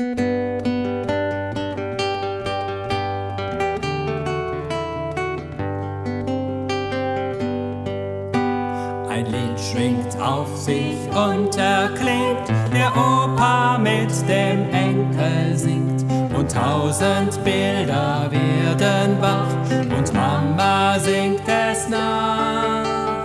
Ein Lied schwingt auf sich und erklingt, der Opa mit dem Enkel singt. Und 1000 Bilder werden wach und Mama singt es nach.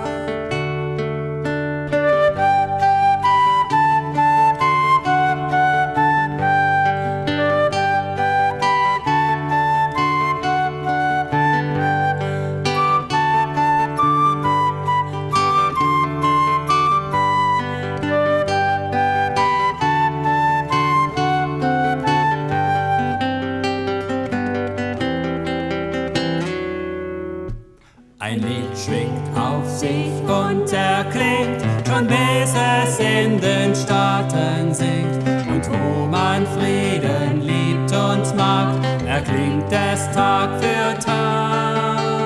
Ein Lied schwingt auf sich und erklingt, schon bis es in den Staaten singt. Und wo man Frieden liebt und mag, erklingt es Tag für Tag.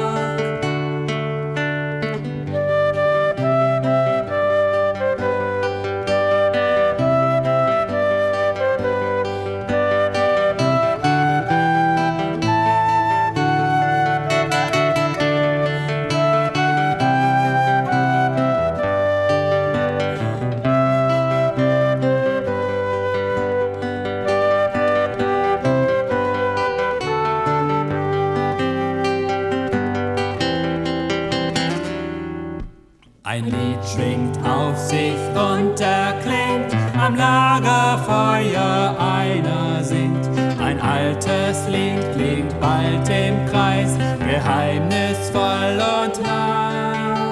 Ein Lied schwingt auf sich und erklingt, am Lagerfeuer einer singt. Ein altes Lied klingt bald im Kreis, geheimnisvoll und leis.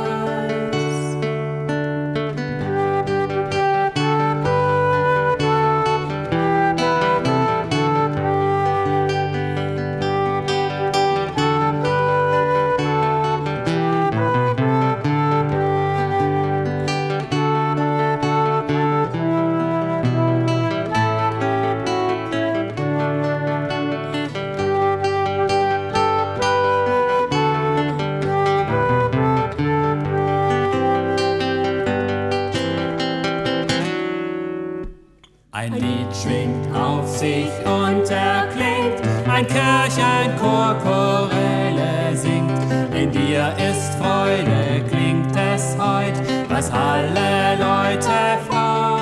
Ein Lied schwingt auf sich und erklingt, ein Kirchenchor Choräle singt. In dir ist Freude, klingt es heut, was alle Leute freut.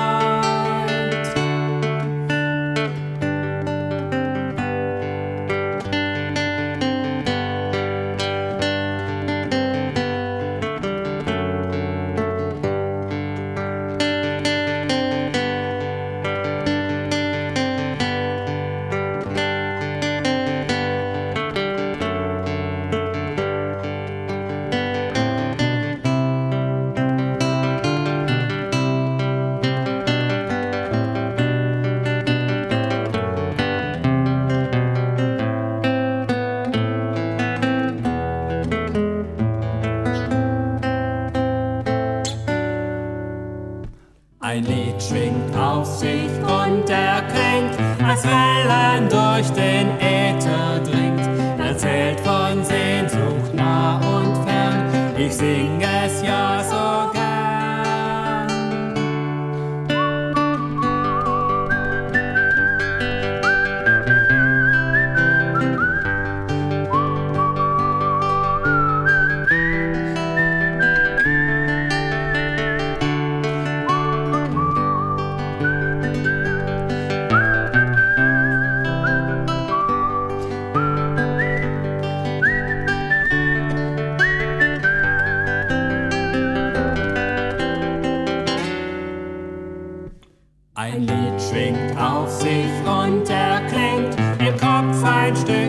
Ein Lied schwingt auf sich und erklingt, als Wellen durch den Äther dringt, erzählt von Sehnsucht nah und fern, ich sing es ja so gern. Ein Lied schwingt auf sich und erklingt, im Kopf ein Stück